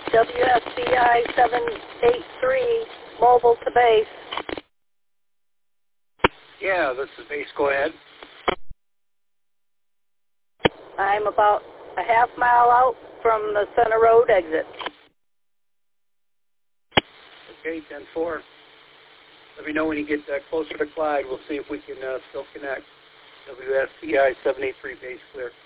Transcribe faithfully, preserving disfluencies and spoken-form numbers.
W S B I seven eight three, mobile to base. Yeah, this is base. Go ahead. I'm about a half mile out from the Center Road exit. Okay, ten four. Let me know when you get uh, closer to Clyde. We'll see if we can uh, still connect. W S B I seven eight three base clear.